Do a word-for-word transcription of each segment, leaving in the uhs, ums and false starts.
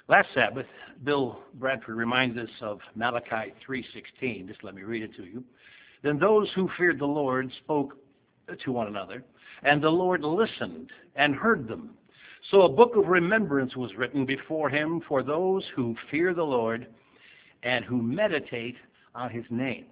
Last Sabbath, Bill Bradford reminded us of Malachi three sixteen. Just let me read it to you. Then those who feared the Lord spoke to one another, and the Lord listened and heard them. So a book of remembrance was written before him for those who fear the Lord and who meditate on his name.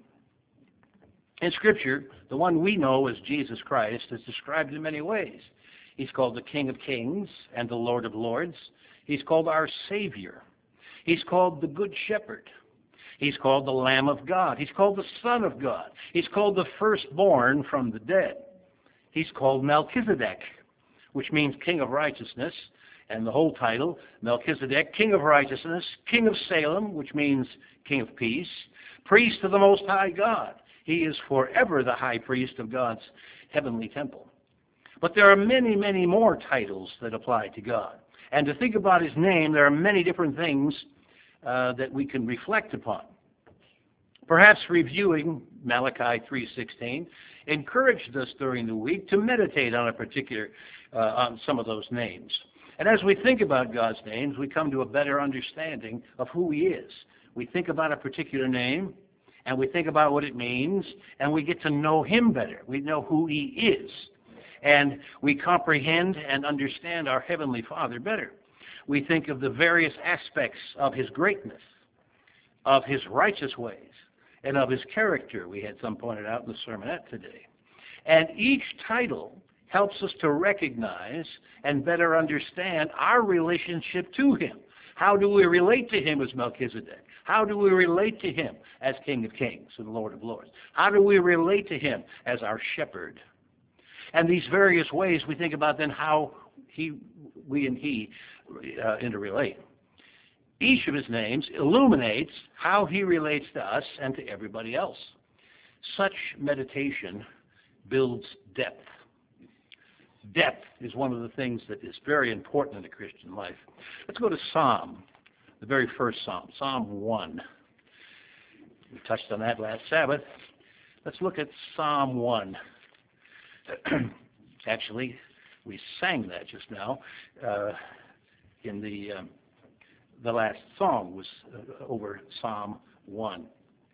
In Scripture, the one we know as Jesus Christ is described in many ways. He's called the King of Kings and the Lord of Lords. He's called our Savior. He's called the Good Shepherd. He's called the Lamb of God. He's called the Son of God. He's called the firstborn from the dead. He's called Melchizedek, which means King of Righteousness, and the whole title, Melchizedek, King of Righteousness, King of Salem, which means King of Peace, Priest of the Most High God. He is forever the high priest of God's heavenly temple. But there are many, many more titles that apply to God. And to think about his name, there are many different things uh, that we can reflect upon. Perhaps reviewing Malachi three sixteen encouraged us during the week to meditate on a particular, uh, on some of those names. And as we think about God's names, we come to a better understanding of who he is. We think about a particular name, and we think about what it means, and we get to know him better. We know who he is. And we comprehend and understand our Heavenly Father better. We think of the various aspects of his greatness, of his righteous ways, and of his character. We had some pointed out in the sermonette today. And each title helps us to recognize and better understand our relationship to him. How do we relate to him as Melchizedek? How do we relate to him as King of Kings and Lord of Lords? How do we relate to him as our shepherd? And these various ways we think about then how he, we and he uh, interrelate. Each of his names illuminates how he relates to us and to everybody else. Such meditation builds depth. Depth is one of the things that is very important in the Christian life. Let's go to Psalm, the very first Psalm, Psalm one. We touched on that last Sabbath. Let's look at Psalm one. Actually, we sang that just now uh, in the um, the last song was uh, over Psalm one.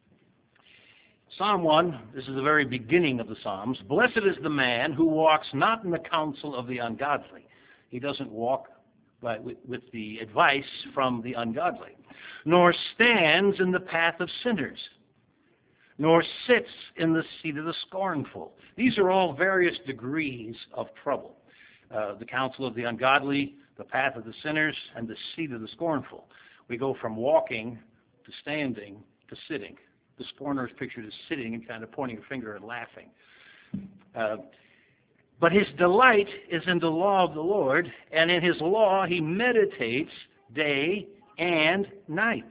Psalm one, this is the very beginning of the Psalms. Blessed is the man who walks not in the counsel of the ungodly. He doesn't walk by, with, with the advice from the ungodly, nor stands in the path of sinners, nor sits in the seat of the scornful. These are all various degrees of trouble. Uh, the counsel of the ungodly, the path of the sinners, and the seat of the scornful. We go from walking to standing to sitting. The scorner is pictured as sitting and kind of pointing a finger and laughing. Uh, but his delight is in the law of the Lord, and in his law he meditates day and night.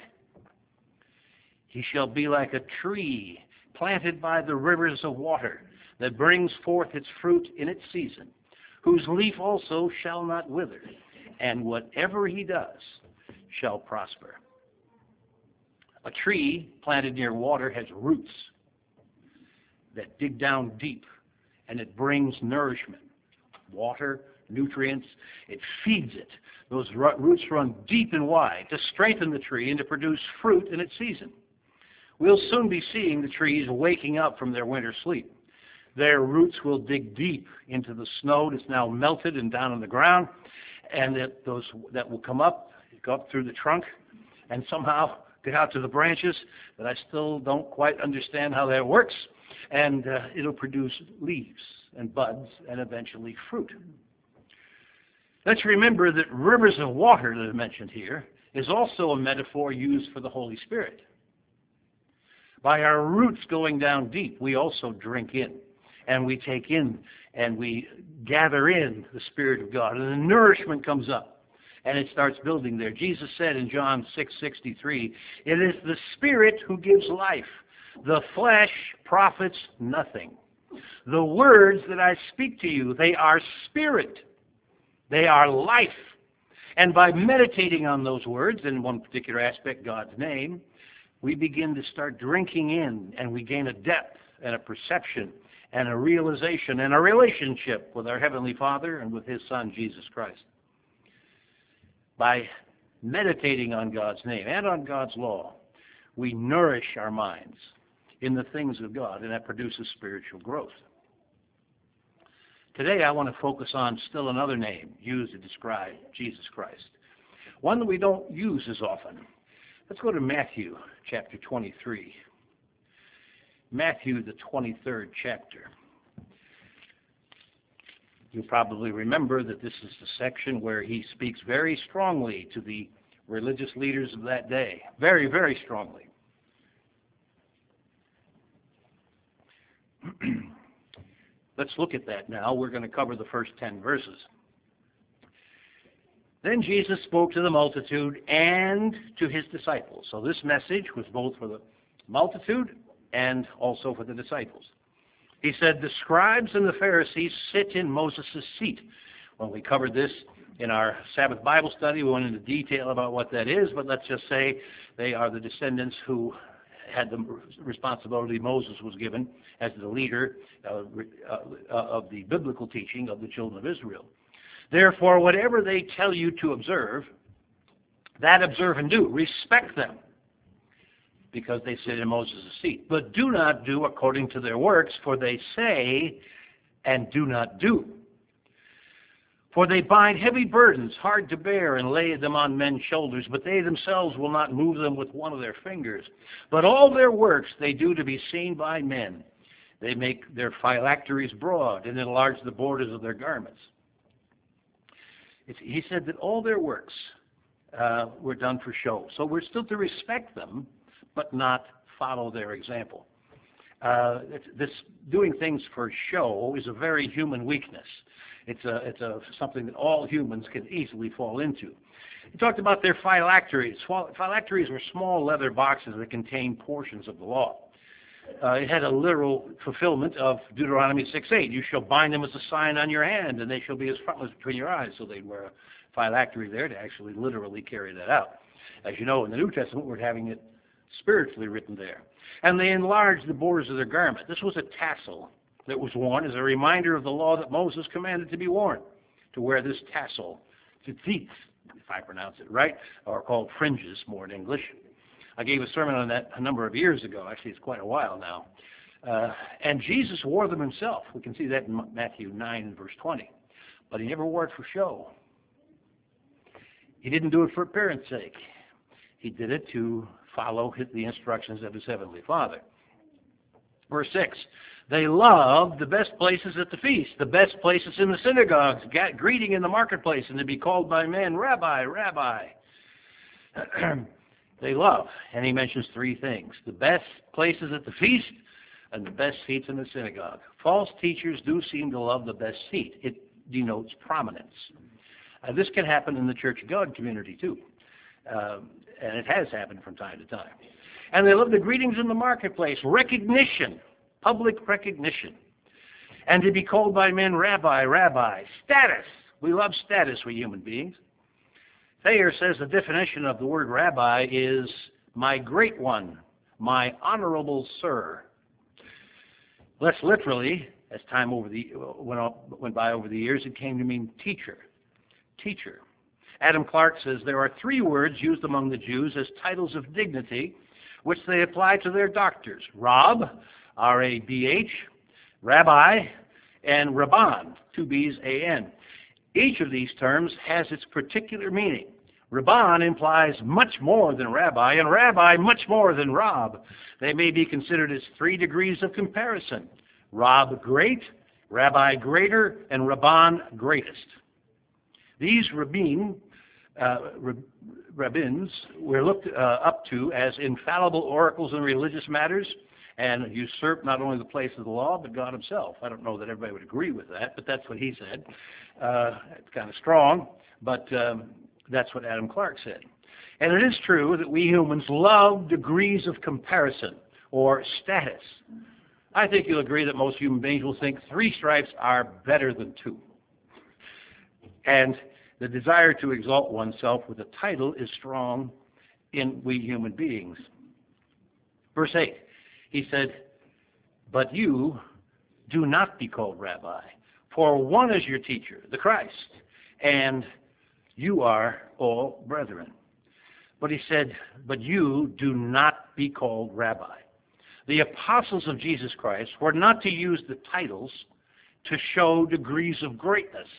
He shall be like a tree planted by the rivers of water that brings forth its fruit in its season, whose leaf also shall not wither, and whatever he does shall prosper. A tree planted near water has roots that dig down deep, and it brings nourishment, water, nutrients. It feeds it. Those roots run deep and wide to strengthen the tree and to produce fruit in its season. We'll soon be seeing the trees waking up from their winter sleep. Their roots will dig deep into the snow that's now melted and down on the ground, and that those that will come up, go up through the trunk, and somehow get out to the branches that I still don't quite understand how that works, and uh, it'll produce leaves and buds and eventually fruit. Let's remember that rivers of water that are mentioned here is also a metaphor used for the Holy Spirit. By our roots going down deep, we also drink in, and we take in, and we gather in the Spirit of God, and the nourishment comes up, and it starts building there. Jesus said in John six sixty-three, it is the Spirit who gives life. The flesh profits nothing. The words that I speak to you, they are spirit. They are life. And by meditating on those words, in one particular aspect, God's name, we begin to start drinking in, and we gain a depth and a perception and a realization and a relationship with our Heavenly Father and with His Son, Jesus Christ. By meditating on God's name and on God's law, we nourish our minds in the things of God, and that produces spiritual growth. Today I want to focus on still another name used to describe Jesus Christ, one that we don't use as often. Let's go to Matthew chapter twenty-three. Matthew, the twenty-third chapter. You probably remember that this is the section where he speaks very strongly to the religious leaders of that day. Very, very strongly. Let's look at that now. We're going to cover the first ten verses. Then Jesus spoke to the multitude and to his disciples. So this message was both for the multitude and also for the disciples. He said, the scribes and the Pharisees sit in Moses' seat. When we covered this in our Sabbath Bible study, we went into detail about what that is, but let's just say they are the descendants who had the responsibility Moses was given as the leader uh, uh, of the biblical teaching of the children of Israel. Therefore, whatever they tell you to observe, that observe and do. Respect them, because they sit in Moses' seat. But do not do according to their works, for they say and do not do. For they bind heavy burdens, hard to bear, and lay them on men's shoulders, but they themselves will not move them with one of their fingers. But all their works they do to be seen by men. They make their phylacteries broad and enlarge the borders of their garments. It's, he said that all their works uh, were done for show. So we're still to respect them, but not follow their example. Uh, this doing things for show is a very human weakness. It's a, it's a something that all humans can easily fall into. He talked about their phylacteries. Phylacteries were small leather boxes that contained portions of the law. Uh, it had a literal fulfillment of Deuteronomy six eight. You shall bind them as a sign on your hand, and they shall be as frontlets between your eyes. So they'd wear a phylactery there to actually literally carry that out. As you know, in the New Testament, we're having it spiritually written there. And they enlarged the borders of their garment. This was a tassel that was worn as a reminder of the law that Moses commanded to be worn, to wear this tassel, tzitzit, if I pronounce it right, or called fringes more in English. I gave a sermon on that a number of years ago. Actually, it's quite a while now. Uh, and Jesus wore them himself. We can see that in Matthew nine and verse twenty. But he never wore it for show. He didn't do it for appearance sake. He did it to follow the instructions of his heavenly Father. Verse six, they loved the best places at the feast, the best places in the synagogues, greeting in the marketplace, and to be called by men, Rabbi, Rabbi. They love, and he mentions three things: the best places at the feast and the best seats in the synagogue. False teachers do seem to love the best seat. It denotes prominence. Uh, this can happen in the Church of God community too, uh, and it has happened from time to time. And they love the greetings in the marketplace, recognition, public recognition, and to be called by men, Rabbi, Rabbi. Status. We love status, we human beings. Thayer says the definition of the word rabbi is my great one, my honorable sir. Less literally, as time over the went, on, went by over the years, it came to mean teacher. Teacher. Adam Clark says there are three words used among the Jews as titles of dignity, which they apply to their doctors: Rab, R A B H, Rabbi, and Rabban, two B's, A N. Each of these terms has its particular meaning. Rabban implies much more than Rabbi, and Rabbi much more than Rab. They may be considered as three degrees of comparison: Rab great, Rabbi greater, and Rabban greatest. These rabbin, uh, rabbins were looked uh, up to as infallible oracles in religious matters, and usurped not only the place of the law, but God himself. I don't know that everybody would agree with that, but that's what he said. Uh, it's kind of strong, but um, that's what Adam Clark said. And it is true that we humans love degrees of comparison or status. I think you'll agree that most human beings will think three stripes are better than two. And the desire to exalt oneself with a title is strong in we human beings. Verse eight, he said, but you do not be called rabbi, for one is your teacher, the Christ, and you are all brethren. But he said, but you do not be called rabbi. The apostles of Jesus Christ were not to use the titles to show degrees of greatness.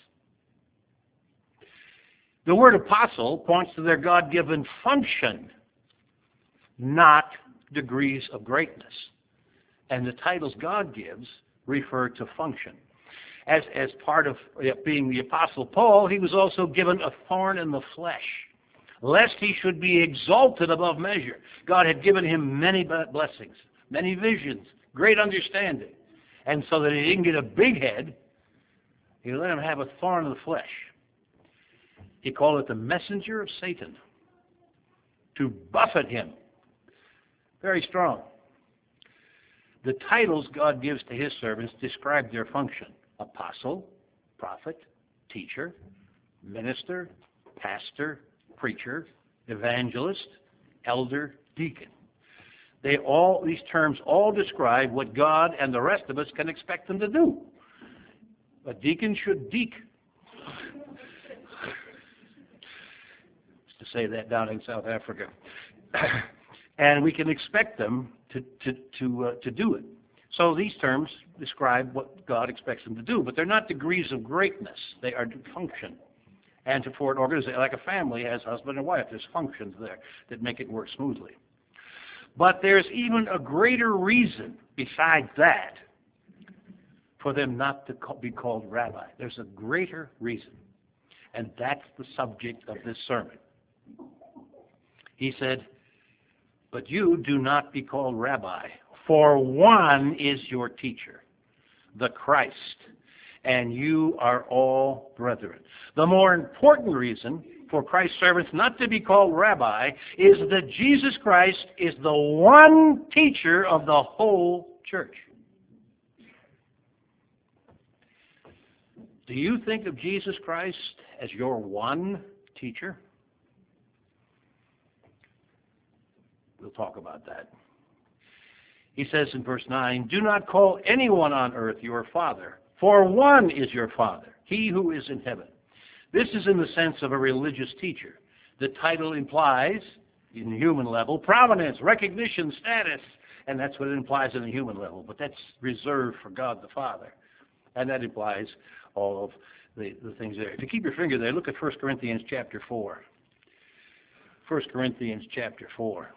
The word apostle points to their God-given function, not degrees of greatness. And the titles God gives refer to function. As, as part of being the Apostle Paul, he was also given a thorn in the flesh, lest he should be exalted above measure. God had given him many blessings, many visions, great understanding. And so that he didn't get a big head, he let him have a thorn in the flesh. He called it the messenger of Satan, to buffet him. Very strong. The titles God gives to his servants describe their function: apostle, prophet, teacher, minister, pastor, preacher, evangelist, elder, deacon. They all, these terms all describe what God and the rest of us can expect them to do. A deacon should deek. To say that down in South Africa. And we can expect them to, to, to, uh, to do it. So these terms describe what God expects them to do, but they're not degrees of greatness. They are to function. And to, for an organization, like a family has husband and wife, there's functions there that make it work smoothly. But there's even a greater reason besides that for them not to be called rabbi. There's a greater reason, and that's the subject of this sermon. He said, but you do not be called rabbi, for one is your teacher, the Christ, and you are all brethren. The more important reason for Christ's servants not to be called rabbi is that Jesus Christ is the one teacher of the whole church. Do you think of Jesus Christ as your one teacher? We'll talk about that. He says in verse nine, do not call anyone on earth your father, for one is your Father, he who is in heaven. This is in the sense of a religious teacher. The title implies, in the human level, prominence, recognition, status, and that's what it implies in the human level. But that's reserved for God the Father, and that implies all of the, the things there. If you keep your finger there, look at First Corinthians chapter four. First Corinthians chapter four.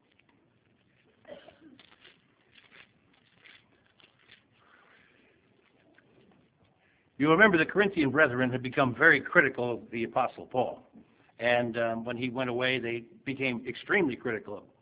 You remember the Corinthian brethren had become very critical of the Apostle Paul. And um, when he went away, they became extremely critical of him.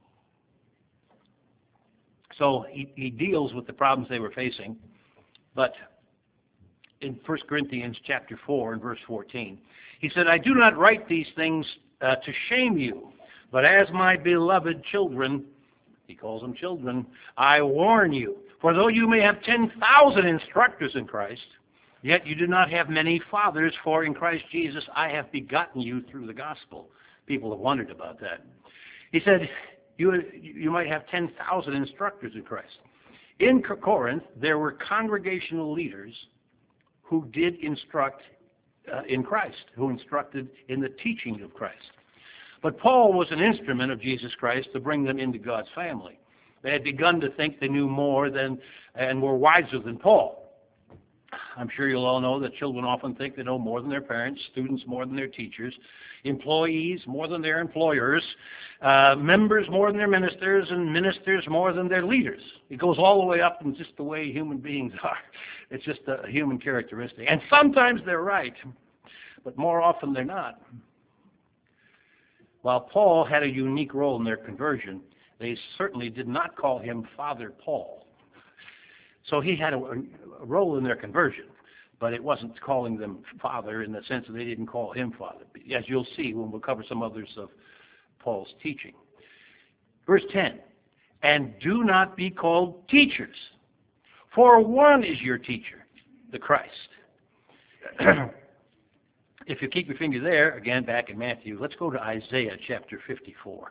So he, he deals with the problems they were facing. But in First Corinthians chapter four and verse fourteen, he said, I do not write these things uh, to shame you, but as my beloved children, he calls them children, I warn you. For though you may have ten thousand instructors in Christ, yet you do not have many fathers, for in Christ Jesus I have begotten you through the gospel. People have wondered about that. He said, you, you might have ten thousand instructors in Christ. In Corinth, there were congregational leaders who did instruct uh, in Christ, who instructed in the teaching of Christ. But Paul was an instrument of Jesus Christ to bring them into God's family. They had begun to think they knew more than and were wiser than Paul. I'm sure you'll all know that children often think they know more than their parents, students more than their teachers, employees more than their employers, uh, members more than their ministers, and ministers more than their leaders. It goes all the way up in just the way human beings are. It's just a human characteristic. And sometimes they're right, but more often they're not. While Paul had a unique role in their conversion, they certainly did not call him Father Paul. So he had a, a role in their conversion, but it wasn't calling them Father in the sense that they didn't call him Father, as you'll see when we'll cover some others of Paul's teaching. Verse ten, and do not be called teachers, for one is your teacher, the Christ. If you keep your finger there, again back in Matthew, let's go to Isaiah chapter fifty-four.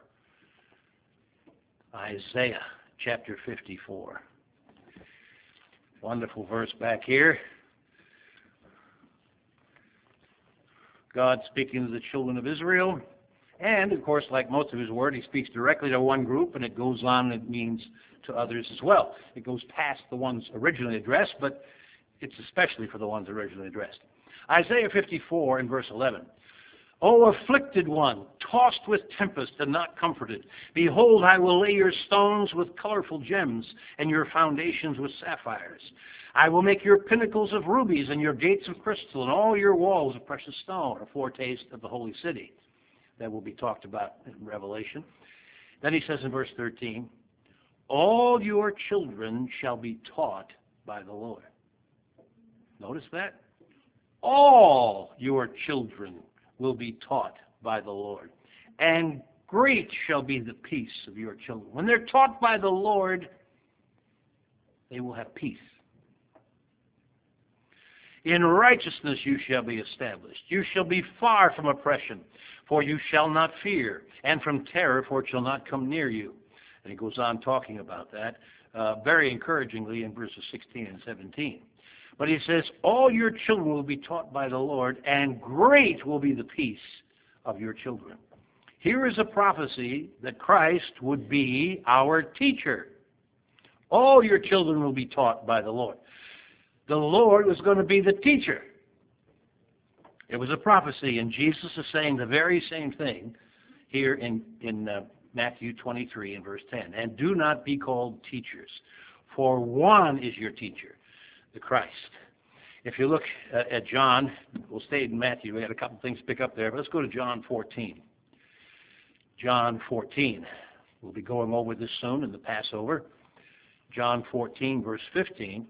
Isaiah chapter fifty-four. Wonderful verse back here. God speaking to the children of Israel. And, of course, like most of his word, he speaks directly to one group, and it goes on and it means to others as well. It goes past the ones originally addressed, but it's especially for the ones originally addressed. Isaiah fifty-four and verse eleven. O afflicted one, tossed with tempest and not comforted, behold, I will lay your stones with colorful gems, and your foundations with sapphires. I will make your pinnacles of rubies, and your gates of crystal, and all your walls of precious stone, a foretaste of the holy city. That will be talked about in Revelation. Then he says in verse thirteen, all your children shall be taught by the Lord. Notice that? All your children will be taught by the Lord. And great shall be the peace of your children. When they're taught by the Lord, they will have peace. In righteousness you shall be established. You shall be far from oppression, for you shall not fear, and from terror, for it shall not come near you. And he goes on talking about that uh, very encouragingly in verses sixteen and seventeen. But he says, all your children will be taught by the Lord, and great will be the peace of your children. Here is a prophecy that Christ would be our teacher. All your children will be taught by the Lord. The Lord was going to be the teacher. It was a prophecy, and Jesus is saying the very same thing here in, in uh, Matthew twenty-three and verse ten. And do not be called teachers, for one is your teacher, the Christ. If you look uh, at John, we'll stay in Matthew. We had a couple things to pick up there, but let's go to John fourteen. John fourteen. We'll be going over this soon in the Passover. John fourteen, verse fifteen.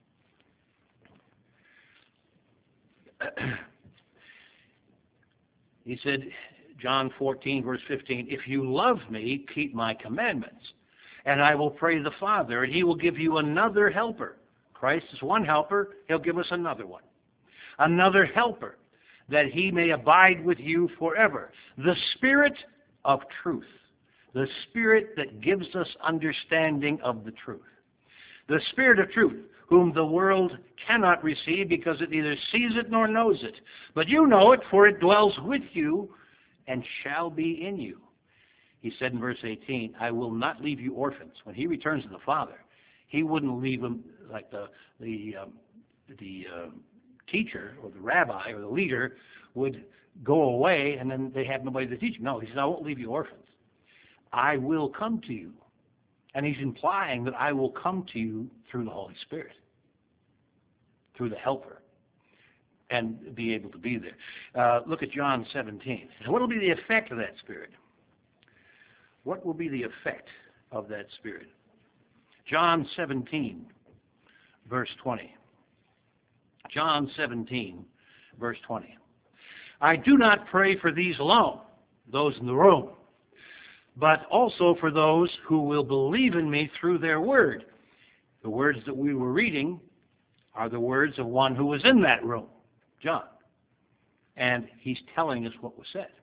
He said, John fourteen, verse fifteen, if you love me, keep my commandments, and I will pray the Father, and he will give you another helper. Christ is one helper. He'll give us another one. Another helper, that he may abide with you forever. The Spirit of truth. The Spirit that gives us understanding of the truth. The Spirit of truth, whom the world cannot receive because it neither sees it nor knows it. But you know it, for it dwells with you and shall be in you. He said in verse eighteen, I will not leave you orphans. When he returns to the Father, he wouldn't leave them like the the um, the uh, teacher or the rabbi or the leader would go away and then they have nobody to teach. No, he said, I won't leave you orphans. I will come to you. And he's implying that I will come to you through the Holy Spirit, through the helper, and be able to be there. Uh, look at John seventeen. So what will be the effect of that Spirit? What will be the effect of that Spirit? John seventeen, verse twenty. John seventeen, verse twenty. I do not pray for these alone, those in the room, but also for those who will believe in me through their word. The words that we were reading are the words of one who was in that room, John. And he's telling us what was said.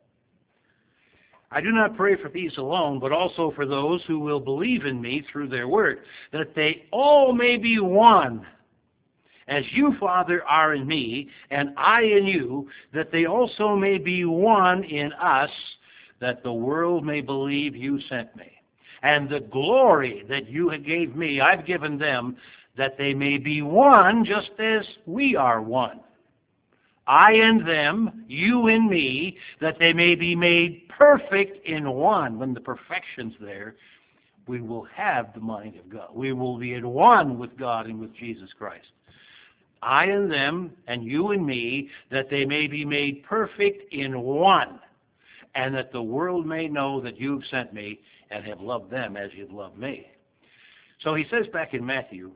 I do not pray for these alone, but also for those who will believe in me through their word, that they all may be one, as you, Father, are in me, and I in you, that they also may be one in us, that the world may believe you sent me. And the glory that you gave me, I've given them, that they may be one just as we are one. I in them, you in me, that they may be made perfect in one. When the perfection's there, we will have the mind of God. We will be at one with God and with Jesus Christ. I in them, and you in me, that they may be made perfect in one, and that the world may know that you've sent me and have loved them as you've loved me. So he says back in Matthew,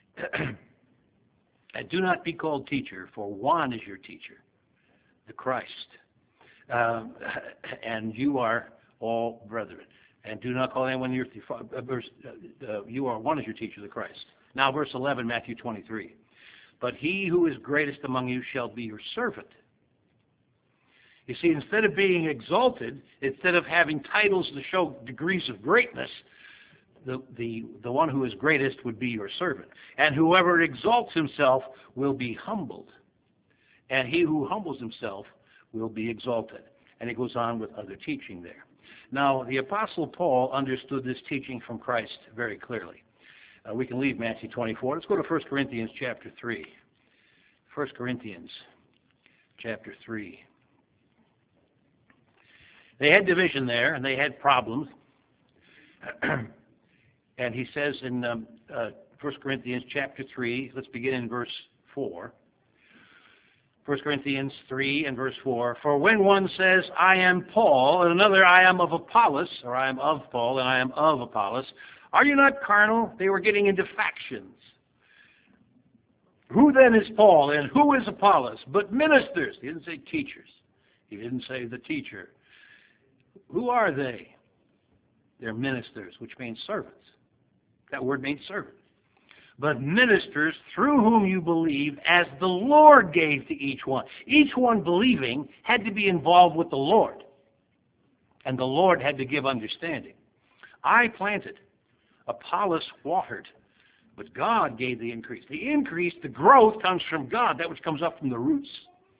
and do not be called teacher, for one is your teacher, the Christ. Uh, and you are all brethren. And do not call anyone your uh, verse, uh, you are one is your teacher, the Christ. Now verse eleven, Matthew twenty-three. But he who is greatest among you shall be your servant. You see, instead of being exalted, instead of having titles to show degrees of greatness, the, the, the one who is greatest would be your servant. And whoever exalts himself will be humbled. And he who humbles himself will be exalted. And it goes on with other teaching there. Now, the Apostle Paul understood this teaching from Christ very clearly. Uh, we can leave Matthew twenty-four. Let's go to First Corinthians chapter three. First Corinthians chapter three. They had division there, and they had problems. And he says in um, uh, First Corinthians chapter three, let's begin in verse four. First Corinthians three and verse four. For when one says, I am Paul, and another, I am of Apollos, or I am of Paul, and I am of Apollos, are you not carnal? They were getting into factions. Who then is Paul, and who is Apollos? But ministers. He didn't say teachers. He didn't say the teacher. Who are they? They're ministers, which means servants. That word means servant. But ministers through whom you believe, as the Lord gave to each one. Each one believing had to be involved with the Lord. And the Lord had to give understanding. I planted. Apollos watered. But God gave the increase. The increase, the growth, comes from God. That which comes up from the roots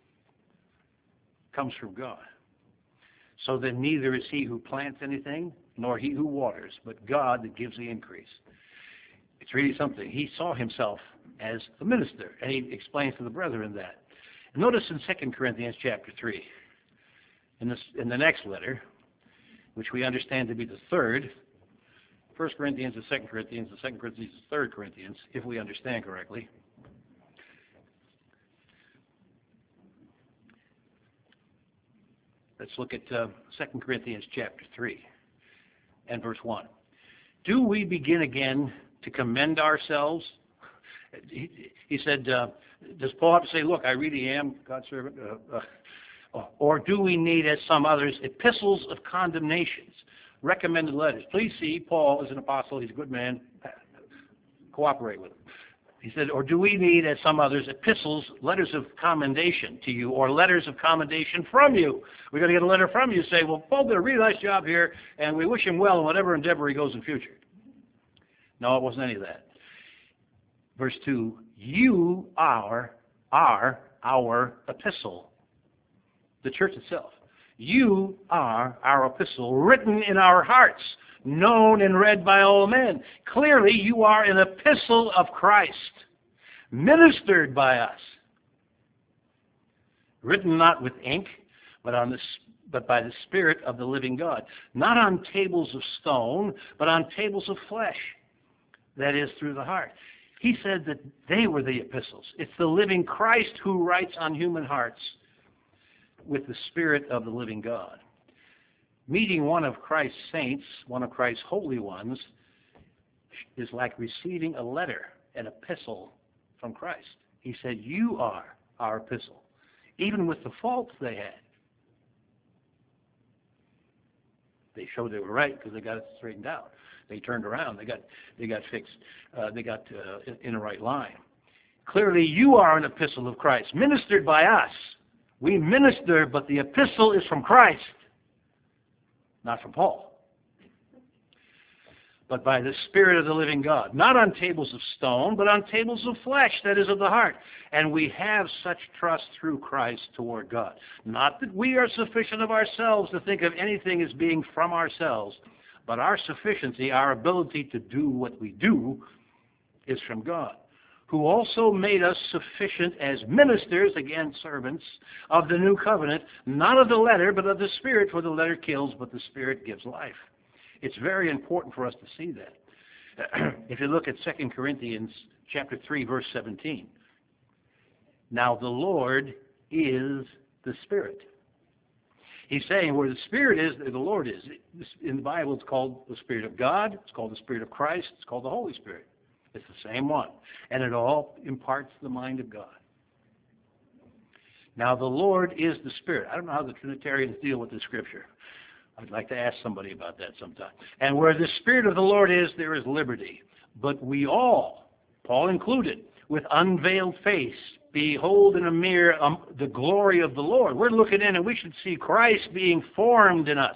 comes from God. So then neither is he who plants anything, nor he who waters, but God that gives the increase. It's really something. He saw himself as a minister, and he explains to the brethren that. And notice in Second Corinthians chapter three, in, this, in the next letter, which we understand to be the third, First Corinthians and Second Corinthians, the Second Corinthians is Third Corinthians, if we understand correctly. Let's look at uh, Second Corinthians chapter three and verse one. Do we begin again to commend ourselves? He, he said, uh, does Paul have to say, look, I really am God's servant? Uh, uh, or do we need, as some others, epistles of condemnations, recommended letters? Please see, Paul is an apostle. He's a good man. Cooperate with him. He said, or do we need, as some others, epistles, letters of commendation to you, or letters of commendation from you? We're going to get a letter from you, say, well, Paul did a really nice job here, and we wish him well in whatever endeavor he goes in future. No, it wasn't any of that. Verse two, you are, are our epistle, the church itself. You are our epistle, written in our hearts, known and read by all men. Clearly, you are an epistle of Christ, ministered by us, written not with ink, but on the but by the Spirit of the living God, not on tables of stone, but on tables of flesh, that is, through the heart. He said that they were the epistles. It's the living Christ who writes on human hearts with the Spirit of the living God. Meeting one of Christ's saints, one of Christ's holy ones, is like receiving a letter, an epistle from Christ. He said, you are our epistle, even with the faults they had. They showed they were right because they got it straightened out. They turned around. They got they got fixed. Uh, they got uh, in the right line. Clearly, you are an epistle of Christ, ministered by us. We minister, but the epistle is from Christ, not from Paul, but by the Spirit of the living God, not on tables of stone, but on tables of flesh, that is, of the heart. And we have such trust through Christ toward God. Not that we are sufficient of ourselves to think of anything as being from ourselves, but our sufficiency, our ability to do what we do, is from God, who also made us sufficient as ministers, again, servants, of the new covenant, not of the letter, but of the Spirit, for the letter kills, but the Spirit gives life. It's very important for us to see that. If you look at Second Corinthians chapter three, verse seventeen. Now the Lord is the Spirit. He's saying where the Spirit is, there the Lord is. In the Bible, it's called the Spirit of God. It's called the Spirit of Christ. It's called the Holy Spirit. It's the same one. And it all imparts the mind of God. Now the Lord is the Spirit. I don't know how the Trinitarians deal with this scripture. I'd like to ask somebody about that sometime. And where the Spirit of the Lord is, there is liberty. But we all, Paul included, with unveiled face, behold in a mirror um, the glory of the Lord. We're looking in and we should see Christ being formed in us,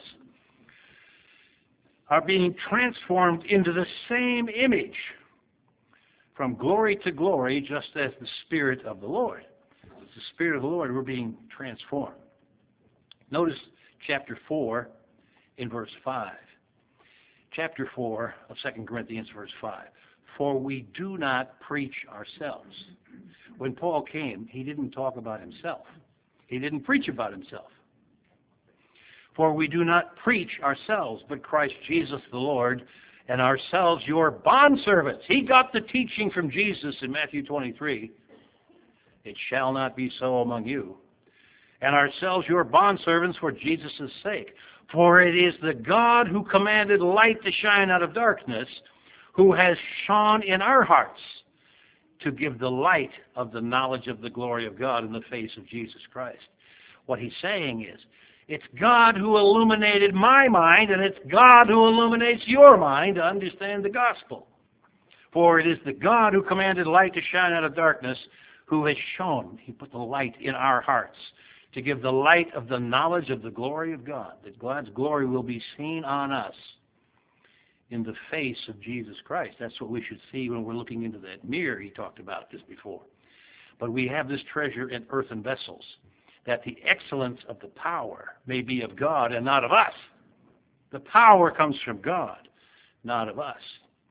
are being transformed into the same image from glory to glory, just as the Spirit of the Lord. It's the Spirit of the Lord, we're being transformed. Notice chapter four in verse five. Chapter four of Second Corinthians, verse five. For we do not preach ourselves. When Paul came, he didn't talk about himself. He didn't preach about himself. For we do not preach ourselves, but Christ Jesus the Lord, and ourselves your bondservants. He got the teaching from Jesus in Matthew twenty-three. It shall not be so among you. And ourselves your bondservants for Jesus' sake. For it is the God who commanded light to shine out of darkness, who has shone in our hearts to give the light of the knowledge of the glory of God in the face of Jesus Christ. What he's saying is, it's God who illuminated my mind, and it's God who illuminates your mind to understand the gospel. For it is the God who commanded light to shine out of darkness, who has shone. He put the light in our hearts to give the light of the knowledge of the glory of God, that God's glory will be seen on us in the face of Jesus Christ. That's what we should see when we're looking into that mirror he talked about just before. But we have this treasure in earthen vessels, that the excellence of the power may be of God and not of us. The power comes from God, not of us.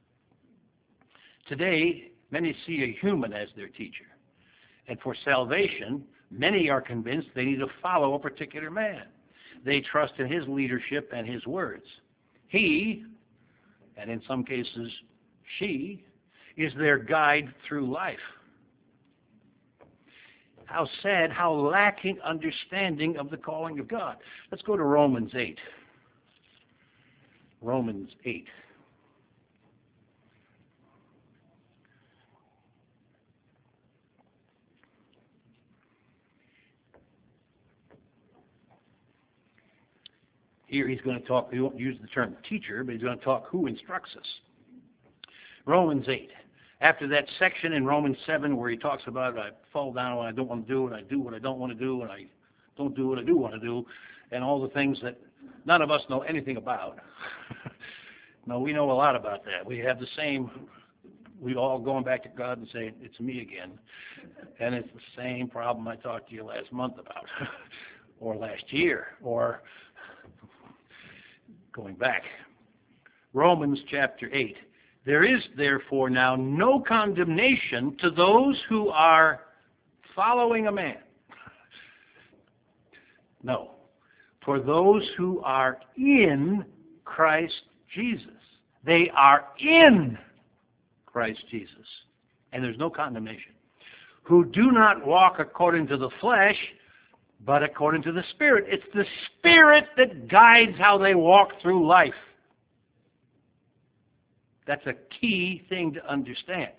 Today, many see a human as their teacher. And for salvation, many are convinced they need to follow a particular man. They trust in his leadership and his words. He, and in some cases she, is their guide through life. How sad, how lacking understanding of the calling of God. Let's go to Romans eight. Romans eight. Here he's going to talk, he won't use the term teacher, but he's going to talk who instructs us. Romans eight. After that section in Romans seven where he talks about I fall down when I don't want to do it, I do what I don't want to do, and I don't do what I do want to do, and all the things that none of us know anything about. No, we know a lot about that. We have the same, we all going back to God and saying, it's me again. And it's the same problem I talked to you last month about, or last year, or going back. Romans chapter eight. There is therefore now no condemnation to those who are following a man. No. For those who are in Christ Jesus. They are in Christ Jesus. And there's no condemnation. Who do not walk according to the flesh, but according to the Spirit. It's the Spirit that guides how they walk through life. That's a key thing to understand.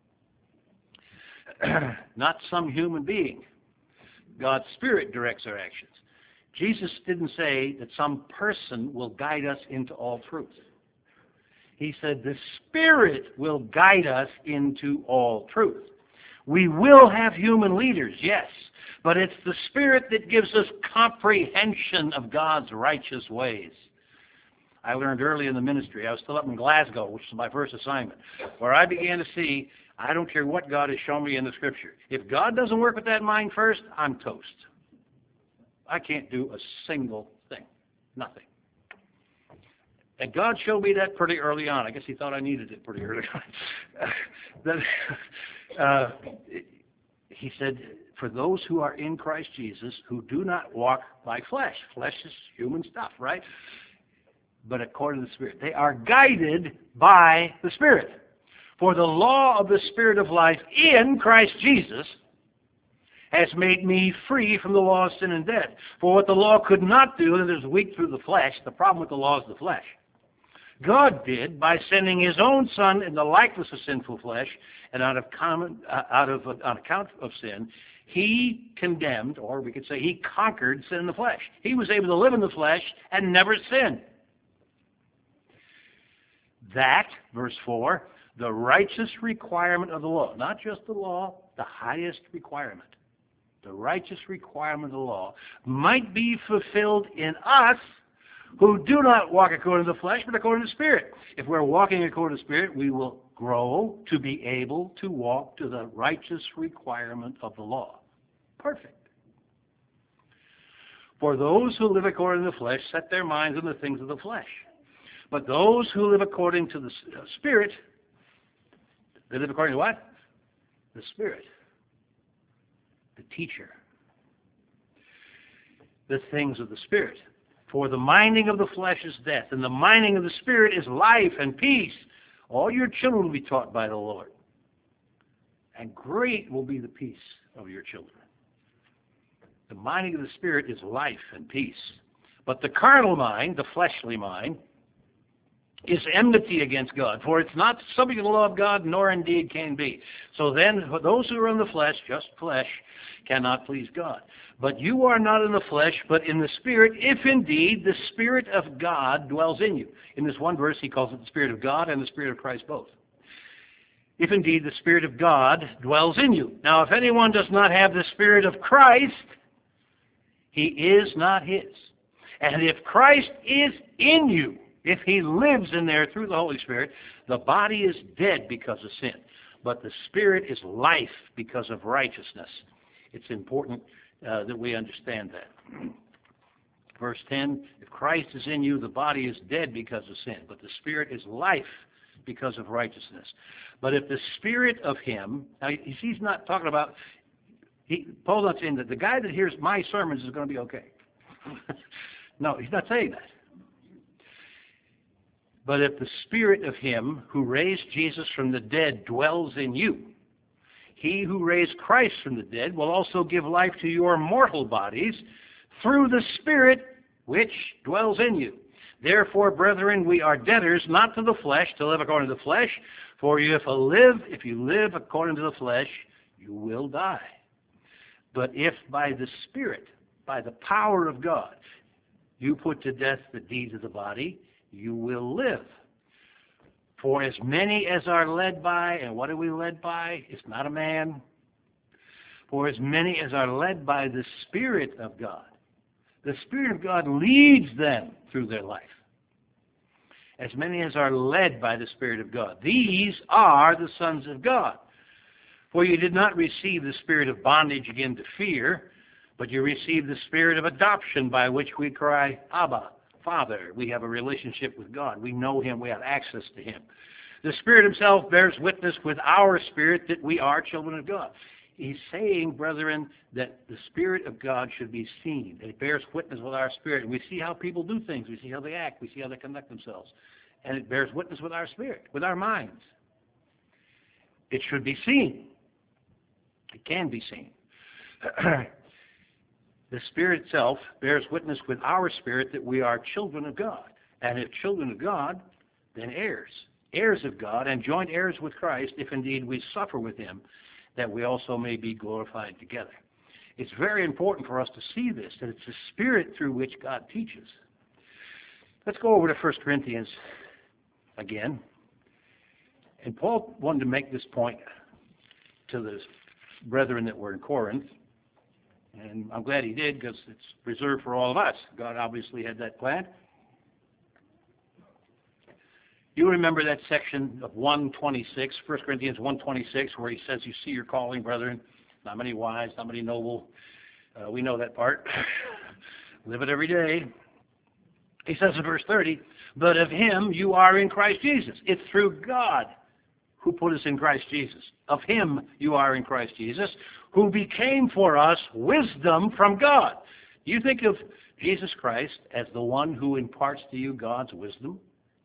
Not some human being. God's Spirit directs our actions. Jesus didn't say that some person will guide us into all truth. He said the Spirit will guide us into all truth. We will have human leaders, yes, but it's the Spirit that gives us comprehension of God's righteous ways. I learned early in the ministry, I was still up in Glasgow, which was my first assignment, where I began to see, I don't care what God has shown me in the Scripture. If God doesn't work with that mind first, I'm toast. I can't do a single thing. Nothing. And God showed me that pretty early on. I guess he thought I needed it pretty early on. Then, uh, he said, for those who are in Christ Jesus, who do not walk by flesh. Flesh is human stuff, right? But according to the Spirit. They are guided by the Spirit. For the law of the Spirit of life in Christ Jesus has made me free from the law of sin and death. For what the law could not do, that is weak through the flesh, the problem with the law is the flesh, God did by sending his own Son in the likeness of sinful flesh, and out of common, uh, out of uh, on account of sin, he condemned, or we could say he conquered sin in the flesh. He was able to live in the flesh and never sin. That, verse four, the righteous requirement of the law, not just the law, the highest requirement, the righteous requirement of the law, might be fulfilled in us who do not walk according to the flesh, but according to the Spirit. If we're walking according to the Spirit, we will grow to be able to walk to the righteous requirement of the law. Perfect. For those who live according to the flesh set their minds on the things of the flesh. But those who live according to the Spirit, they live according to what? The Spirit. The teacher. The things of the Spirit. For the minding of the flesh is death, and the minding of the Spirit is life and peace. All your children will be taught by the Lord. And great will be the peace of your children. The minding of the Spirit is life and peace. But the carnal mind, the fleshly mind, is enmity against God. For it's not subject to the law of God, nor indeed can be. So then, those who are in the flesh, just flesh, cannot please God. But you are not in the flesh, but in the Spirit, if indeed the Spirit of God dwells in you. In this one verse, he calls it the Spirit of God and the Spirit of Christ both. If indeed the Spirit of God dwells in you. Now, if anyone does not have the Spirit of Christ, he is not his. And if Christ is in you, if he lives in there through the Holy Spirit, the body is dead because of sin. But the Spirit is life because of righteousness. It's important uh, that we understand that. Verse ten, if Christ is in you, the body is dead because of sin. But the Spirit is life because of righteousness. But if the Spirit of him, now he's not talking about, he, Paul's not saying that the guy that hears my sermons is going to be okay. No, he's not saying that. But if the Spirit of him who raised Jesus from the dead dwells in you, he who raised Christ from the dead will also give life to your mortal bodies through the Spirit which dwells in you. Therefore, brethren, we are debtors not to the flesh, to live according to the flesh. For if you live, if you live according to the flesh, you will die. But if by the Spirit, by the power of God, you put to death the deeds of the body, you will live. For as many as are led by, and what are we led by? It's not a man. For as many as are led by the Spirit of God, the Spirit of God leads them through their life. As many as are led by the Spirit of God, these are the sons of God. For you did not receive the spirit of bondage again to fear, but you received the spirit of adoption by which we cry, Abba, Father. We have a relationship with God. We know him. We have access to him. The Spirit himself bears witness with our spirit that we are children of God. He's saying, brethren, that the Spirit of God should be seen. It bears witness with our spirit. And we see how people do things. We see how they act. We see how they conduct themselves. And it bears witness with our spirit, with our minds. It should be seen. It can be seen. The Spirit itself bears witness with our spirit that we are children of God. And if children of God, then heirs. Heirs of God and joint heirs with Christ, if indeed we suffer with him, that we also may be glorified together. It's very important for us to see this, that it's the Spirit through which God teaches. Let's go over to First Corinthians again. And Paul wanted to make this point to the brethren that were in Corinth. And I'm glad he did, because it's reserved for all of us. God obviously had that plan. You remember that section of one twenty-six, First Corinthians one twenty-six, where he says, you see your calling, brethren, not many wise, not many noble. Uh, we know that part. Live it every day. He says in verse thirty, but of him you are in Christ Jesus. It's through God who put us in Christ Jesus. Of him you are in Christ Jesus, who became for us wisdom from God. Do you think of Jesus Christ as the one who imparts to you God's wisdom?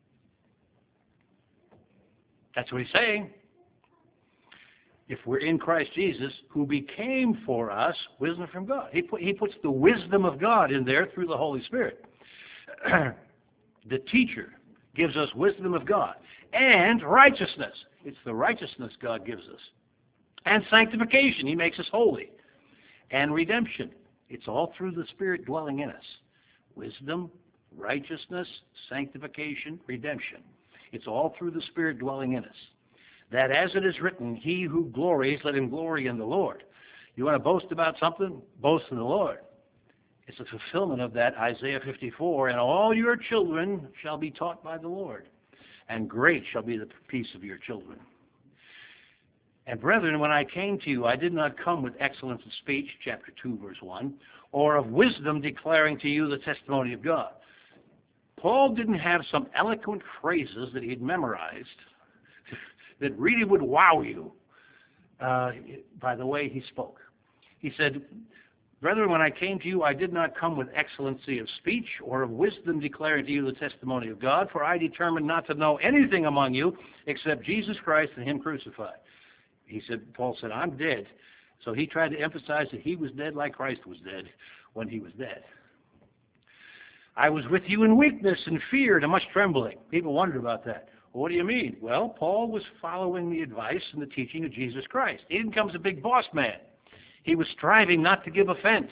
That's what he's saying. If we're in Christ Jesus, who became for us wisdom from God. He, put, he puts the wisdom of God in there through the Holy Spirit. The teacher gives us wisdom of God. And righteousness. It's the righteousness God gives us. And sanctification. He makes us holy. And redemption. It's all through the Spirit dwelling in us. Wisdom, righteousness, sanctification, redemption. It's all through the Spirit dwelling in us. That as it is written, he who glories, let him glory in the Lord. You want to boast about something? Boast in the Lord. It's a fulfillment of that, Isaiah fifty-four, and all your children shall be taught by the Lord, and great shall be the peace of your children. And brethren, when I came to you, I did not come with excellence of speech, chapter two, verse one, or of wisdom declaring to you the testimony of God. Paul didn't have some eloquent phrases that he'd memorized that really would wow you uh, by the way he spoke. He said, brethren, when I came to you, I did not come with excellency of speech or of wisdom declaring to you the testimony of God, for I determined not to know anything among you except Jesus Christ and him crucified. He said, Paul said, I'm dead. So he tried to emphasize that he was dead like Christ was dead when he was dead. I was with you in weakness and fear and much trembling. People wondered about that. Well, what do you mean? Well, Paul was following the advice and the teaching of Jesus Christ. He didn't come as a big boss man. He was striving not to give offense.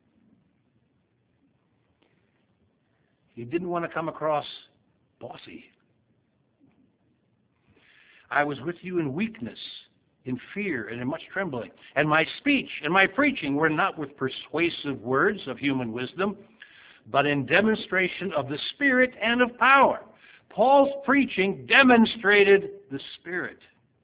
He didn't want to come across bossy. I was with you in weakness, in fear, and in much trembling. And my speech and my preaching were not with persuasive words of human wisdom, but in demonstration of the Spirit and of power. Paul's preaching demonstrated the Spirit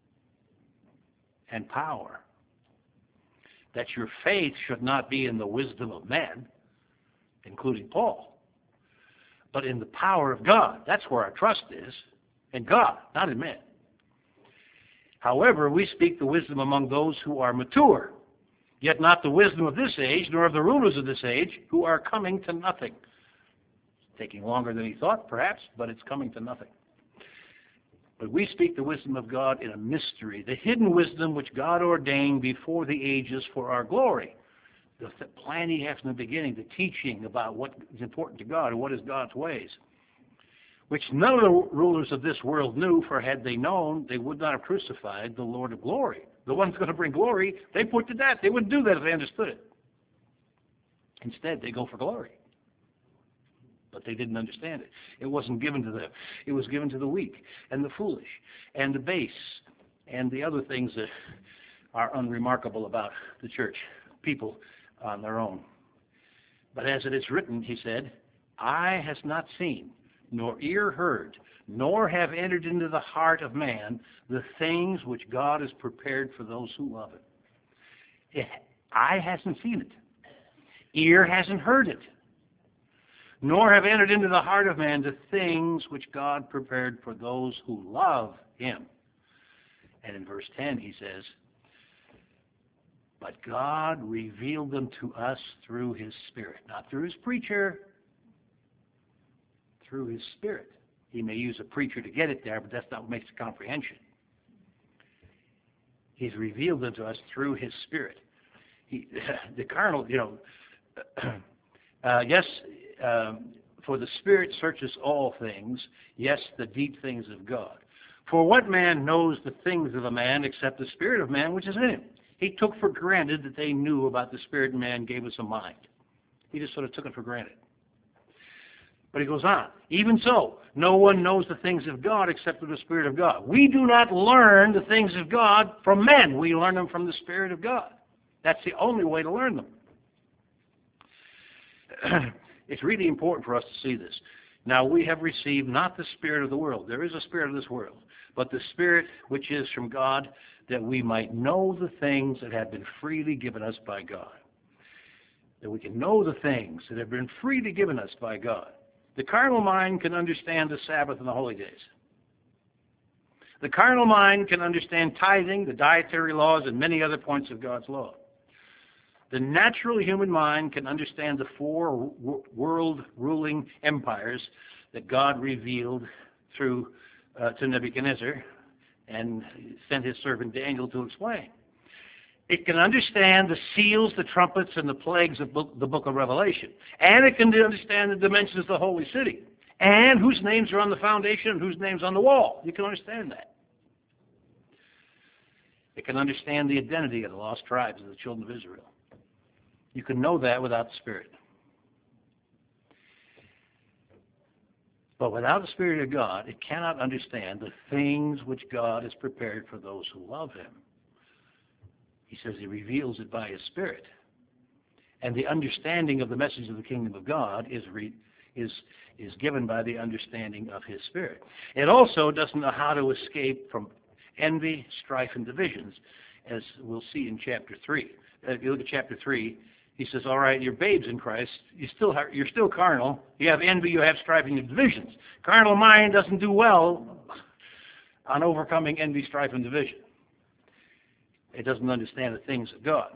and power. That your faith should not be in the wisdom of men, including Paul, but in the power of God. That's where our trust is, in God, not in men. However, we speak the wisdom among those who are mature, yet not the wisdom of this age, nor of the rulers of this age, who are coming to nothing. It's taking longer than he thought, perhaps, but it's coming to nothing. But we speak the wisdom of God in a mystery, the hidden wisdom which God ordained before the ages for our glory. The, the plan he has in the beginning, the teaching about what is important to God and what is God's ways, which none of the rulers of this world knew, for had they known, they would not have crucified the Lord of glory. The one's going to bring glory, they put to death. They wouldn't do that if they understood it. Instead, they go for glory. But they didn't understand it. It wasn't given to them. It was given to the weak and the foolish and the base and the other things that are unremarkable about the church, people on their own. But as it is written, he said, eye has not seen, nor ear heard, nor have entered into the heart of man the things which God has prepared for those who love him. It, eye hasn't seen it. Ear hasn't heard it. Nor have entered into the heart of man the things which God prepared for those who love him. And in verse ten he says, but God revealed them to us through his Spirit. Not through his preacher, through his Spirit. He may use a preacher to get it there, but that's not what makes the comprehension. He's revealed them to us through his Spirit. He, the carnal, you know, uh, yes, um, for the Spirit searches all things, yes, the deep things of God. For what man knows the things of a man except the Spirit of man which is in him? He took for granted that they knew about the Spirit, and man gave us a mind. He just sort of took it for granted. But he goes on, even so, no one knows the things of God except through the Spirit of God. We do not learn the things of God from men. We learn them from the Spirit of God. That's the only way to learn them. It's really important for us to see this. Now, we have received not the spirit of the world. There is a spirit of this world, but the Spirit which is from God, that we might know the things that have been freely given us by God. That we can know the things that have been freely given us by God. The carnal mind can understand the Sabbath and the holy days. The carnal mind can understand tithing, the dietary laws, and many other points of God's law. The natural human mind can understand the four world-ruling empires that God revealed through uh, to Nebuchadnezzar and sent his servant Daniel to explain. It can understand the seals, the trumpets, and the plagues of book, the book of Revelation. And it can understand the dimensions of the holy city. And whose names are on the foundation and whose names on the wall. You can understand that. It can understand the identity of the lost tribes of the children of Israel. You can know that without the Spirit. But without the Spirit of God, it cannot understand the things which God has prepared for those who love him. He says he reveals it by his Spirit. And the understanding of the message of the kingdom of God is, re, is, is given by the understanding of his Spirit. It also doesn't know how to escape from, envy, strife, and divisions, as we'll see in chapter three. Uh, if you look at chapter three, he says, all right, you're babes in Christ. You still have, you're still carnal. You have envy, you have strife, and divisions. Carnal mind doesn't do well on overcoming envy, strife, and division. It doesn't understand the things of God.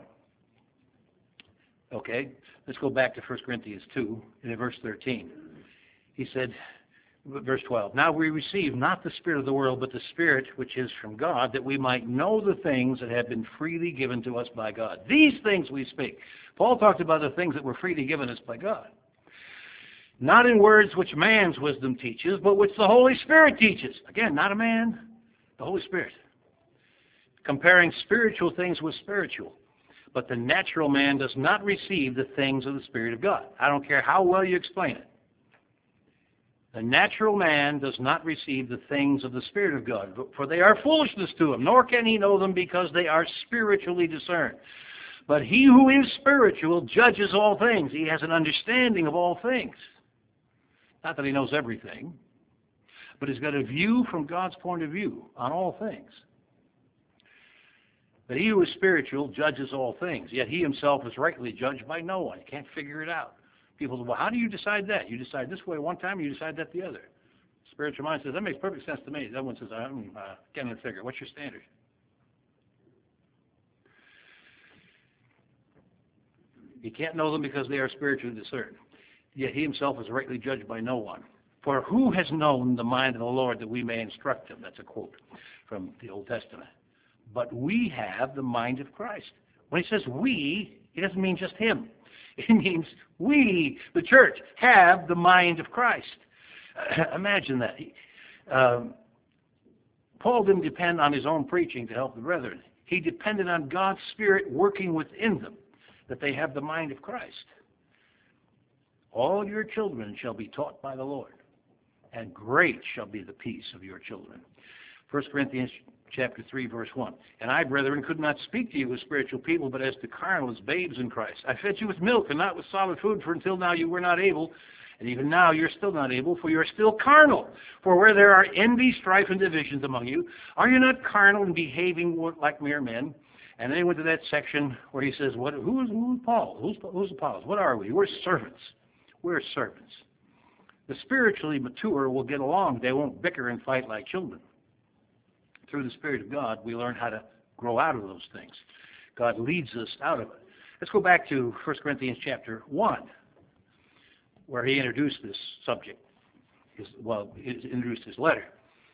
Okay, let's go back to First Corinthians two, in verse thirteen. He said, verse twelve, now we receive not the spirit of the world, but the Spirit which is from God, that we might know the things that have been freely given to us by God. These things we speak. Paul talked about the things that were freely given us by God. Not in words which man's wisdom teaches, but which the Holy Spirit teaches. Again, not a man, the Holy Spirit. Comparing spiritual things with spiritual. But the natural man does not receive the things of the Spirit of God. I don't care how well you explain it. The natural man does not receive the things of the Spirit of God, for they are foolishness to him, nor can he know them because they are spiritually discerned. But he who is spiritual judges all things. He has an understanding of all things. Not that he knows everything, but he's got a view from God's point of view on all things. But he who is spiritual judges all things, yet he himself is rightly judged by no one. He can't figure it out. People say, well, how do you decide that? You decide this way one time, you decide that the other. Spiritual mind says, that makes perfect sense to me. The other one says, I uh, can't even figure it. What's your standard? He can't know them because they are spiritually discerned. Yet he himself is rightly judged by no one. For who has known the mind of the Lord that we may instruct him? That's a quote from the Old Testament. But we have the mind of Christ. When he says we, he doesn't mean just him. It means we, the church, have the mind of Christ. Uh, imagine that. Um, Paul didn't depend on his own preaching to help the brethren. He depended on God's Spirit working within them, that they have the mind of Christ. All your children shall be taught by the Lord, and great shall be the peace of your children. First Corinthians chapter three, verse one. And I, brethren, could not speak to you as spiritual people, but as to carnal, as babes in Christ. I fed you with milk and not with solid food, for until now you were not able, and even now you're still not able, for you are still carnal. For where there are envy, strife, and divisions among you, are you not carnal and behaving like mere men? And then he went to that section where he says, "What? Who's who's Paul? Who's who's Apollos? What are we? We're servants. We're servants. The spiritually mature will get along. They won't bicker and fight like children. Through the Spirit of God, we learn how to grow out of those things. God leads us out of it." Let's go back to First Corinthians chapter one, where he introduced this subject. His, well, he introduced his letter.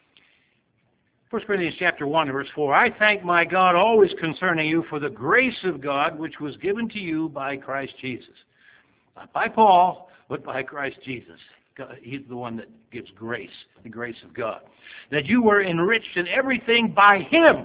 First Corinthians chapter one, verse four. I thank my God always concerning you for the grace of God which was given to you by Christ Jesus. Not by Paul, but by Christ Jesus. He's the one that gives grace, the grace of God. That you were enriched in everything by him,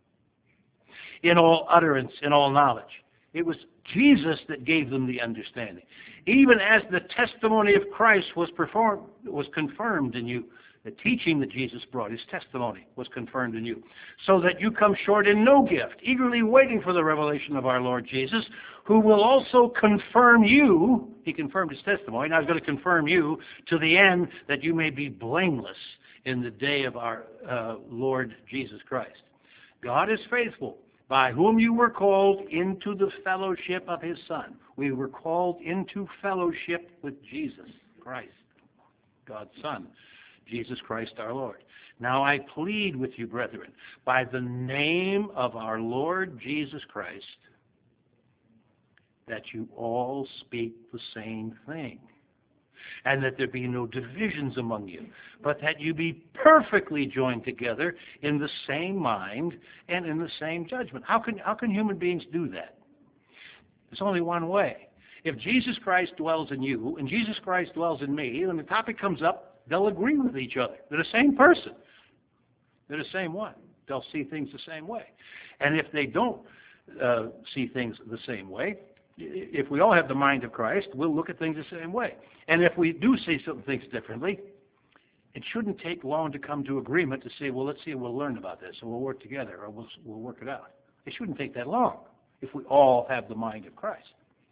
in all utterance, in all knowledge. It was Jesus that gave them the understanding. Even as the testimony of Christ was performed, was confirmed in you. The teaching that Jesus brought, his testimony, was confirmed in you. So that you come short in no gift, eagerly waiting for the revelation of our Lord Jesus, who will also confirm you. He confirmed his testimony. Now he's going to confirm you to the end that you may be blameless in the day of our uh, Lord Jesus Christ. God is faithful, by whom you were called into the fellowship of his Son. We were called into fellowship with Jesus Christ, God's Son. Jesus Christ our Lord. Now I plead with you, brethren, by the name of our Lord Jesus Christ, that you all speak the same thing, and that there be no divisions among you, but that you be perfectly joined together in the same mind and in the same judgment. How can, how can human beings do that? There's only one way. If Jesus Christ dwells in you, and Jesus Christ dwells in me, when the topic comes up, they'll agree with each other. They're the same person. They're the same one. They'll see things the same way. And if they don't uh, see things the same way, if we all have the mind of Christ, we'll look at things the same way. And if we do see some things differently, it shouldn't take long to come to agreement to say, well, let's see, we'll learn about this, and we'll work together, or we'll, we'll work it out. It shouldn't take that long if we all have the mind of Christ.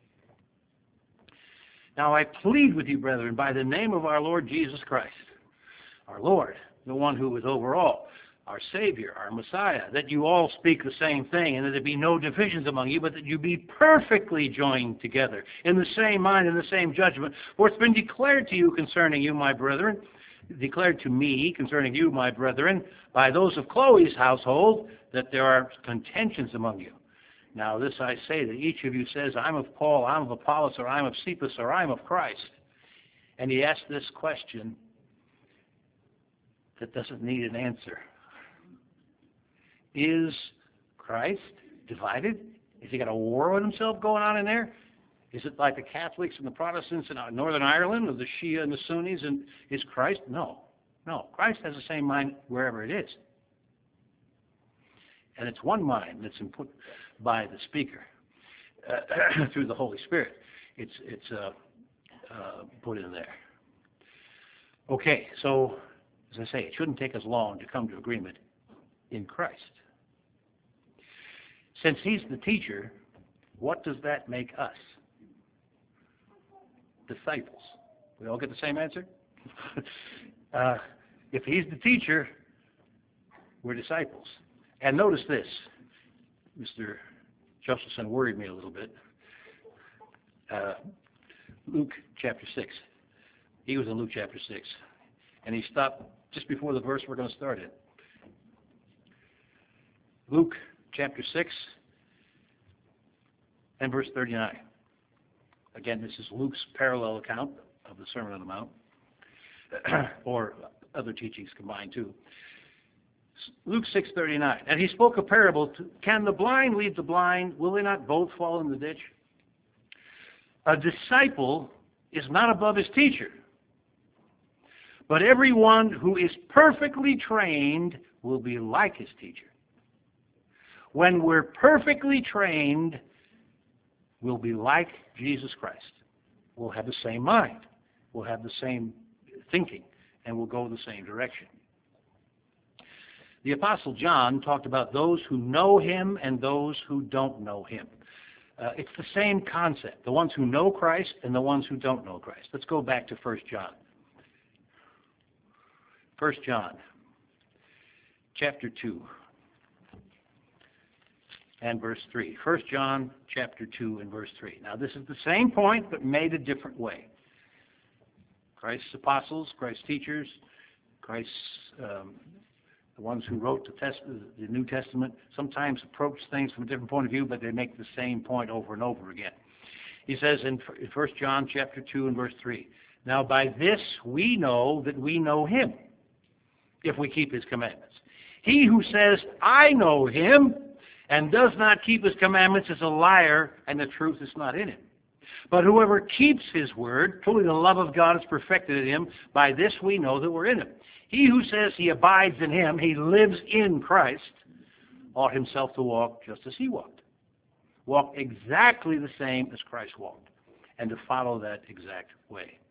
Now I plead with you, brethren, by the name of our Lord Jesus Christ, our Lord, the one who is over all. our Savior, our Messiah, that you all speak the same thing, and that there be no divisions among you, but that you be perfectly joined together in the same mind and the same judgment. For it's been declared to you concerning you, my brethren, declared to me concerning you, my brethren, by those of Chloe's household, that there are contentions among you. Now this I say, that each of you says, I'm of Paul, I'm of Apollos, or I'm of Cephas, or I'm of Christ. And he asked this question that doesn't need an answer. Is Christ divided? Has he got a war with himself going on in there? Is it like the Catholics and the Protestants in Northern Ireland, or the Shia and the Sunnis? And is Christ? No. No. Christ has the same mind wherever it is. And it's one mind that's input by the speaker uh, through the Holy Spirit. It's, it's uh, uh, put in there. Okay, so as I say, it shouldn't take us long to come to agreement in Christ. Since he's the teacher, what does that make us? Disciples. We all get the same answer? uh, if he's the teacher, we're disciples. And notice this. Mister Josephson worried me a little bit. Uh, Luke chapter six. He was in Luke chapter six. And he stopped just before the verse we're going to start in. Luke chapter six and verse thirty-nine. Again, this is Luke's parallel account of the Sermon on the Mount, or other teachings combined too. Luke six thirty-nine. And he spoke a parable to, can the blind lead the blind? Will they not both fall in the ditch? A disciple is not above his teacher, but everyone who is perfectly trained will be like his teacher. When we're perfectly trained, we'll be like Jesus Christ. We'll have the same mind. We'll have the same thinking, and we'll go the same direction. The Apostle John talked about those who know him and those who don't know him. Uh, it's the same concept, the ones who know Christ and the ones who don't know Christ. Let's go back to First John. First John, chapter two, and verse three. First John, chapter two, and verse three. Now, this is the same point, but made a different way. Christ's apostles, Christ's teachers, Christ's um, the ones who wrote the, test, the New Testament, sometimes approach things from a different point of view, but they make the same point over and over again. He says in First John chapter two and verse three, now by this we know that we know him, if we keep his commandments. He who says, I know him, and does not keep his commandments is a liar, and the truth is not in him. But whoever keeps his word, truly the love of God is perfected in him. By this we know that we're in him. He who says he abides in him, he lives in Christ, ought himself to walk just as he walked. Walk exactly the same as Christ walked, and to follow that exact way.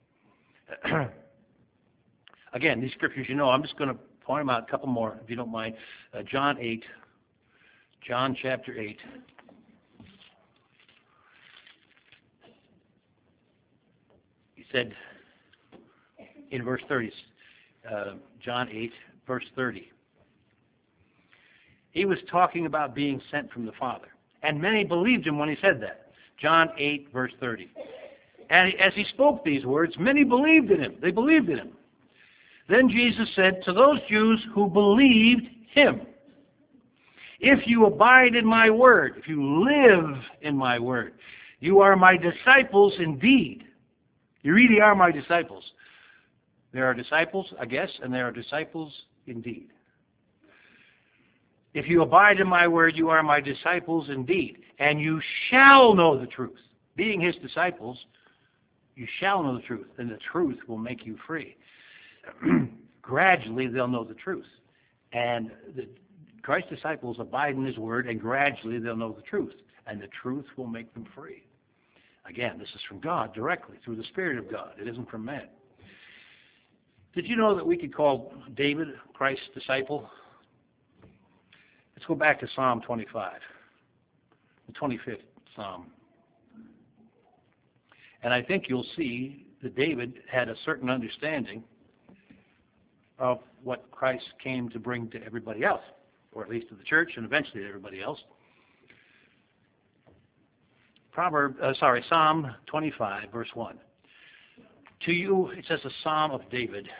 Again, these scriptures, you know, I'm just going to point them out, a couple more, if you don't mind. Uh, John eight, John chapter eight. He said in verse thirty, uh, John eight, verse thirty, he was talking about being sent from the Father. And many believed him when he said that. John eight, verse thirty. And as he spoke these words, many believed in him. They believed in him. Then Jesus said to those Jews who believed him, if you abide in my word, if you live in my word, you are my disciples indeed. You really are my disciples. There are disciples, I guess, and there are disciples indeed. If you abide in my word, you are my disciples indeed, and you shall know the truth. Being his disciples, you shall know the truth, and the truth will make you free. Gradually, they'll know the truth. And the Christ's disciples abide in his word, and gradually they'll know the truth, and the truth will make them free. Again, this is from God directly, through the Spirit of God. It isn't from man. Did you know that we could call David Christ's disciple? Let's go back to Psalm twenty-five, the twenty-fifth Psalm. And I think you'll see that David had a certain understanding of what Christ came to bring to everybody else, or at least to the church and eventually to everybody else. Proverb, uh, sorry, Psalm twenty-five, verse one. To you, it says a Psalm of David.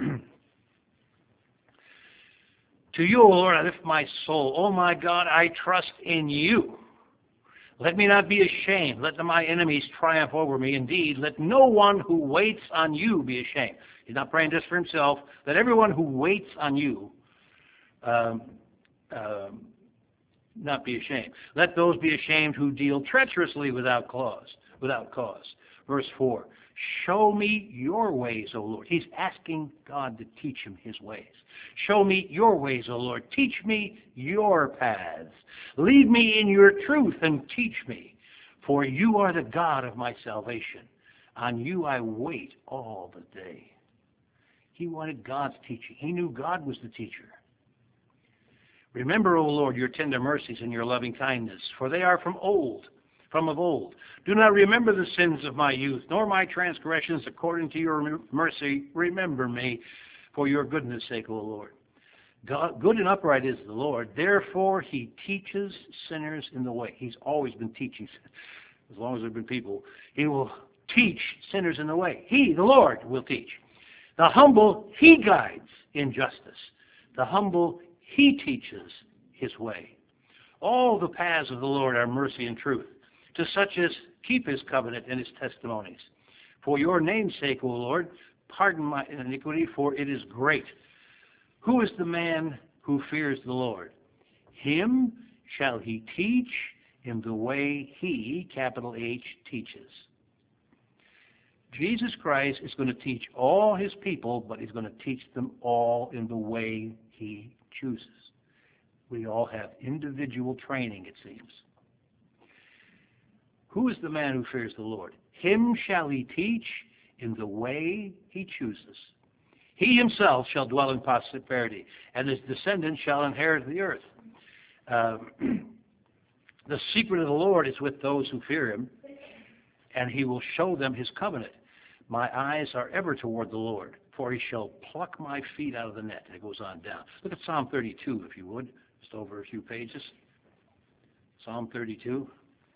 To you, O Lord, I lift my soul. O my God, I trust in you. Let me not be ashamed. Let my enemies triumph over me. Indeed, let no one who waits on you be ashamed. He's not praying just for himself. Let everyone who waits on you um, um, not be ashamed. Let those be ashamed who deal treacherously without cause. Without cause. Verse four. Show me your ways, O Lord. He's asking God to teach him his ways. Show me your ways, O Lord. Teach me your paths. Lead me in your truth and teach me. For you are the God of my salvation. On you I wait all the day. He wanted God's teaching. He knew God was the teacher. Remember, O Lord, your tender mercies and your loving kindness, for they are from old. From of old. Do not remember the sins of my youth, nor my transgressions according to your mercy. Remember me for your goodness' sake, O Lord. God, good and upright is the Lord. Therefore, he teaches sinners in the way. He's always been teaching, as long as there have been people. He will teach sinners in the way. He, the Lord, will teach. The humble, he guides in justice. The humble, he teaches his way. All the paths of the Lord are mercy and truth, to such as keep his covenant and his testimonies. For your name's sake, O Lord, pardon my iniquity, for it is great. Who is the man who fears the Lord? Him shall he teach in the way he, capital H, teaches. Jesus Christ is going to teach all his people, but he's going to teach them all in the way he chooses. We all have individual training, it seems. Who is the man who fears the Lord? Him shall he teach in the way he chooses. He himself shall dwell in prosperity, and his descendants shall inherit the earth. Uh, the secret of the Lord is with those who fear him, and he will show them his covenant. My eyes are ever toward the Lord, for he shall pluck my feet out of the net. It goes on down. Look at Psalm thirty-two, if you would, just over a few pages. Psalm thirty-two.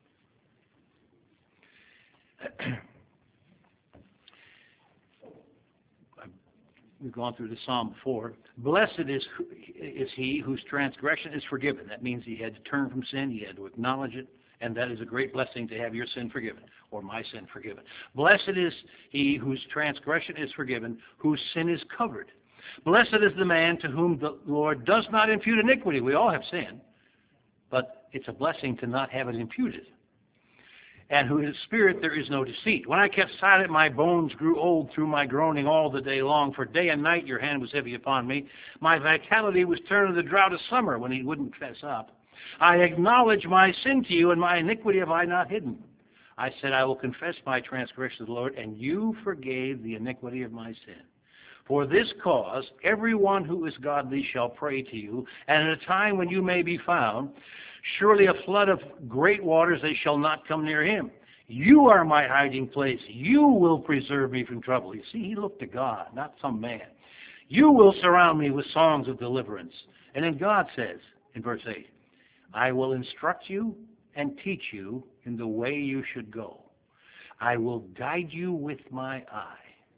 We've gone through the Psalm before. Blessed is, is he whose transgression is forgiven. That means he had to turn from sin, he had to acknowledge it, and that is a great blessing to have your sin forgiven, or my sin forgiven. Blessed is he whose transgression is forgiven, whose sin is covered. Blessed is the man to whom the Lord does not impute iniquity. We all have sin, but it's a blessing to not have it imputed. And whose his spirit there is no deceit. When I kept silent, my bones grew old through my groaning all the day long. For day and night your hand was heavy upon me. My vitality was turned to the drought of summer when he wouldn't fess up. I acknowledge my sin to you, and my iniquity have I not hidden. I said, I will confess my transgression to the Lord, and you forgave the iniquity of my sin. For this cause, everyone who is godly shall pray to you, and at a time when you may be found, surely a flood of great waters, they shall not come near him. You are my hiding place. You will preserve me from trouble. You see, he looked to God, not some man. You will surround me with songs of deliverance. And then God says in verse eight, I will instruct you and teach you in the way you should go. I will guide you with my eye.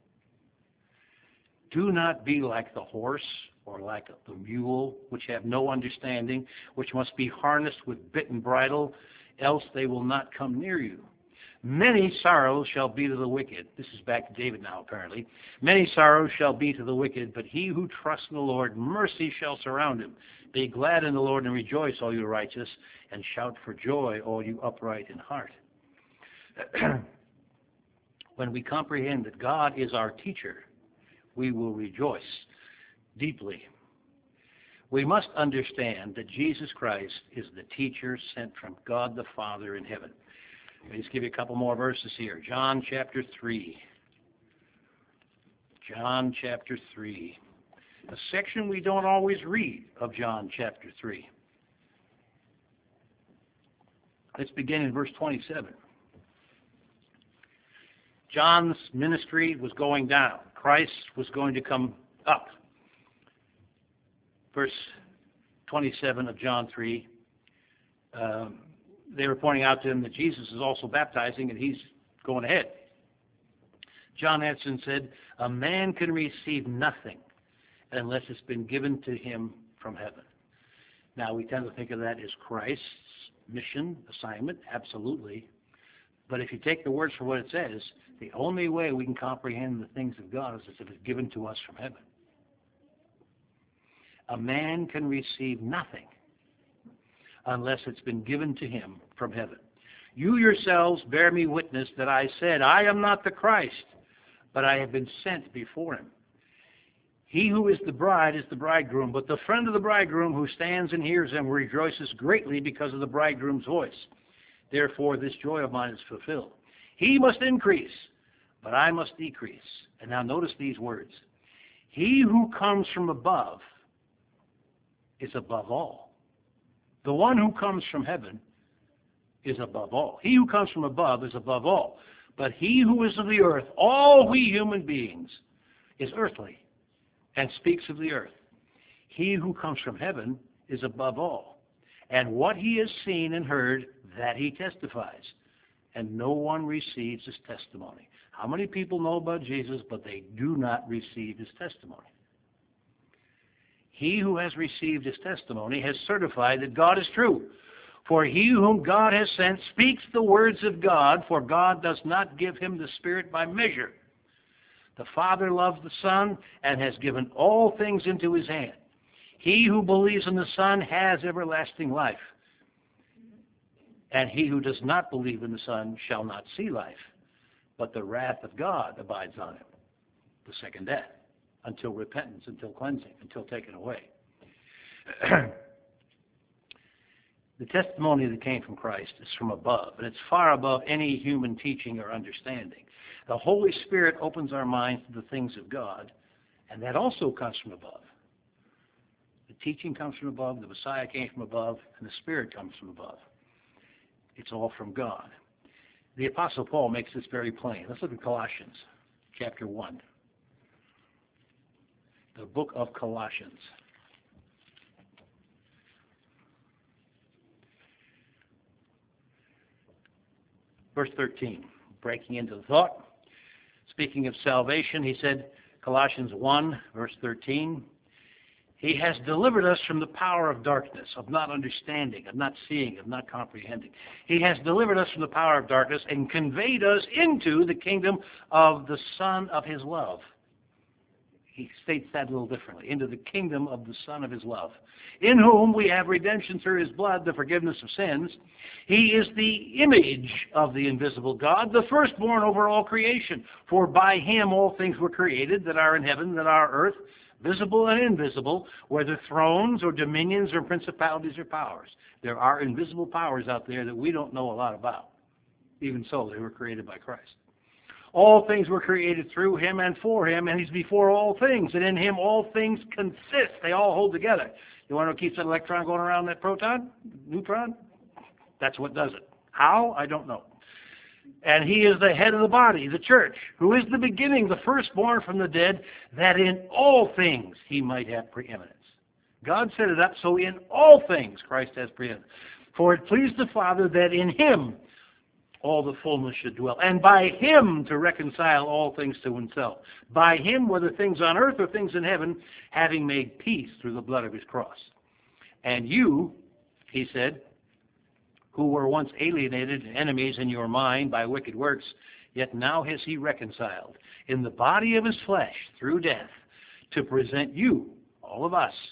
Do not be like the horse or like the mule, which have no understanding, which must be harnessed with bit and bridle, else they will not come near you. Many sorrows shall be to the wicked. This is back to David now, apparently. Many sorrows shall be to the wicked, but he who trusts in the Lord, mercy shall surround him. Be glad in the Lord and rejoice, all you righteous, and shout for joy, all you upright in heart. When we comprehend that God is our teacher, we will rejoice deeply. We must understand that Jesus Christ is the teacher sent from God the Father in heaven. Let me just give you a couple more verses here. John chapter three. John chapter three. A section we don't always read of John chapter three. Let's begin in verse twenty-seven. John's ministry was going down. Christ was going to come up. verse twenty-seven of John three, um, they were pointing out to him that Jesus is also baptizing and he's going ahead. John answered and said, a man can receive nothing unless it's been given to him from heaven. Now, we tend to think of that as Christ's mission, assignment, absolutely. But if you take the words for what it says, the only way we can comprehend the things of God is if it's given to us from heaven. A man can receive nothing unless it's been given to him from heaven. You yourselves bear me witness that I said, I am not the Christ, but I have been sent before him. He who is the bride is the bridegroom, but the friend of the bridegroom who stands and hears him rejoices greatly because of the bridegroom's voice. Therefore, this joy of mine is fulfilled. He must increase, but I must decrease. And now notice these words. He who comes from above is above all. The one who comes from heaven is above all. He who comes from above is above all. But he who is of the earth, all we human beings, is earthly and speaks of the earth. He who comes from heaven is above all. And what he has seen and heard, that he testifies. And no one receives his testimony. How many people know about Jesus, but they do not receive his testimony? He who has received his testimony has certified that God is true. For he whom God has sent speaks the words of God, for God does not give him the Spirit by measure. The Father loves the Son and has given all things into his hand. He who believes in the Son has everlasting life. And he who does not believe in the Son shall not see life, but the wrath of God abides on him, the second death, until repentance, until cleansing, until taken away. The testimony that came from Christ is from above, and it's far above any human teaching or understanding. The Holy Spirit opens our minds to the things of God, and that also comes from above. The teaching comes from above, the Messiah came from above, and the Spirit comes from above. It's all from God. The Apostle Paul makes this very plain. Let's look at Colossians chapter one. The book of Colossians. Verse thirteen, breaking into the thought. Speaking of salvation, he said, Colossians one, verse thirteen, he has delivered us from the power of darkness, of not understanding, of not seeing, of not comprehending. He has delivered us from the power of darkness and conveyed us into the kingdom of the Son of his love. He states that a little differently, into the kingdom of the Son of his love, in whom we have redemption through his blood, the forgiveness of sins. He is the image of the invisible God, the firstborn over all creation. For by him all things were created that are in heaven, that are earth, visible and invisible, whether thrones or dominions or principalities or powers. There are invisible powers out there that we don't know a lot about. Even so, they were created by Christ. All things were created through him and for him, and he's before all things. And in him all things consist. They all hold together. You want to know what keeps that electron going around that proton? Neutron? That's what does it. How? I don't know. And he is the head of the body, the church, who is the beginning, the firstborn from the dead, that in all things he might have preeminence. God set it up so in all things Christ has preeminence. For it pleased the Father that in him all the fullness should dwell, and by him to reconcile all things to himself. By him, whether things on earth or things in heaven, having made peace through the blood of his cross. And you, he said, who were once alienated and enemies in your mind by wicked works, yet now has he reconciled in the body of his flesh through death, to present you, all of us,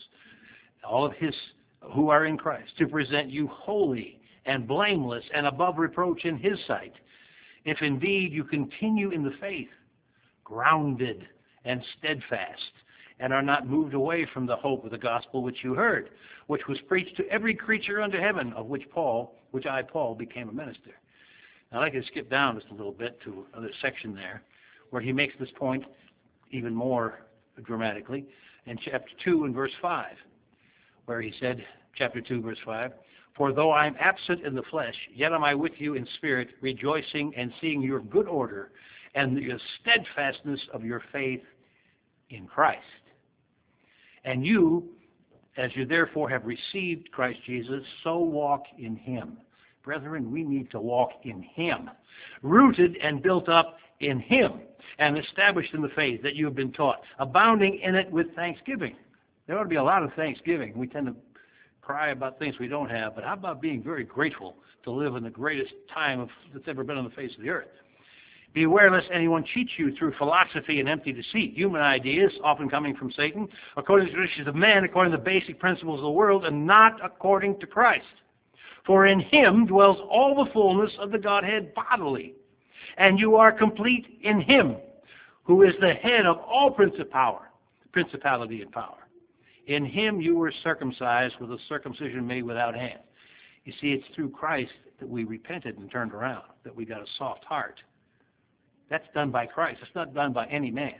all of his who are in Christ, to present you holy and blameless and above reproach in his sight, if indeed you continue in the faith, grounded and steadfast, and are not moved away from the hope of the gospel which you heard, which was preached to every creature under heaven, of which Paul, which I, Paul, became a minister. Now, I'd like to skip down just a little bit to another section there, where he makes this point even more dramatically, in chapter two and verse five, where he said, chapter two, verse five, for though I am absent in the flesh, yet am I with you in spirit, rejoicing and seeing your good order and the steadfastness of your faith in Christ. And you, As you therefore have received Christ Jesus, so walk in him. Brethren, we need to walk in him, rooted and built up in him, and established in the faith that you have been taught, abounding in it with thanksgiving. There ought to be a lot of thanksgiving. We tend to cry about things we don't have, but how about being very grateful to live in the greatest time of, that's ever been on the face of the earth? Beware lest anyone cheat you through philosophy and empty deceit, human ideas, often coming from Satan, according to the traditions of man, according to the basic principles of the world, and not according to Christ. For in him dwells all the fullness of the Godhead bodily, and you are complete in him, who is the head of all principality, principality and power. In him you were circumcised with a circumcision made without hand. You see, it's through Christ that we repented and turned around, that we got a soft heart. That's done by Christ. It's not done by any man.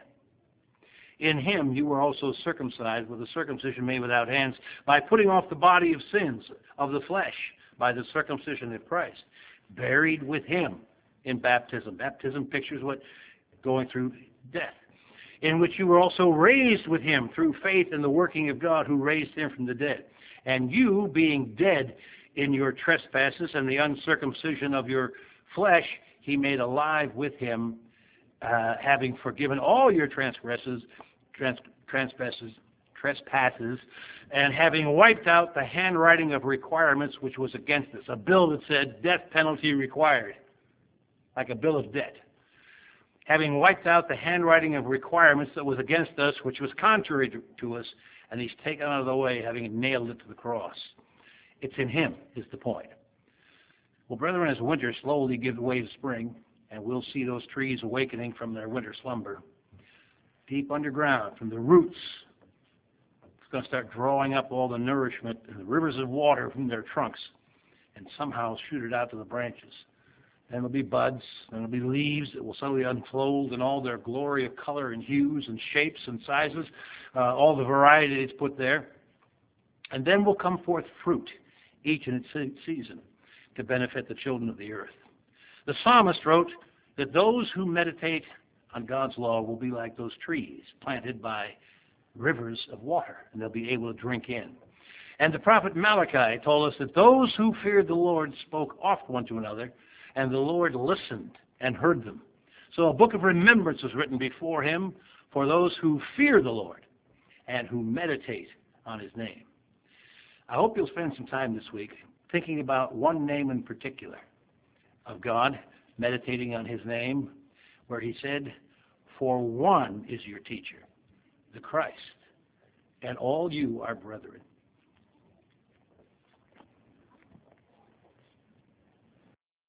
In him you were also circumcised with a circumcision made without hands, by putting off the body of sins of the flesh by the circumcision of Christ, buried with him in baptism. Baptism pictures what going through death, in which you were also raised with him through faith in the working of God who raised him from the dead. And you, being dead in your trespasses and the uncircumcision of your flesh, he made alive with him, uh, having forgiven all your transgressions, trans, trespasses, trespasses, and having wiped out the handwriting of requirements which was against us. A bill that said death penalty required, like a bill of debt. Having wiped out the handwriting of requirements that was against us, which was contrary to, to us, and he's taken out of the way, having nailed it to the cross. It's in him, is the point. Well, brethren, as winter slowly gives way to spring, and we'll see those trees awakening from their winter slumber, deep underground, from the roots, it's going to start drawing up all the nourishment and the rivers of water from their trunks, and somehow shoot it out to the branches. Then there'll be buds, and there'll be leaves that will suddenly unfold in all their glory of color and hues and shapes and sizes, uh, all the variety that's put there. And then will come forth fruit, each in its season, to benefit the children of the earth. The psalmist wrote that those who meditate on God's law will be like those trees planted by rivers of water, and they'll be able to drink in. And the prophet Malachi told us that those who feared the Lord spoke oft one to another, and the Lord listened and heard them. So a book of remembrance was written before him for those who fear the Lord and who meditate on his name. I hope you'll spend some time this week thinking about one name in particular of God, meditating on his name, where he said, for one is your teacher, the Christ, and all you are brethren.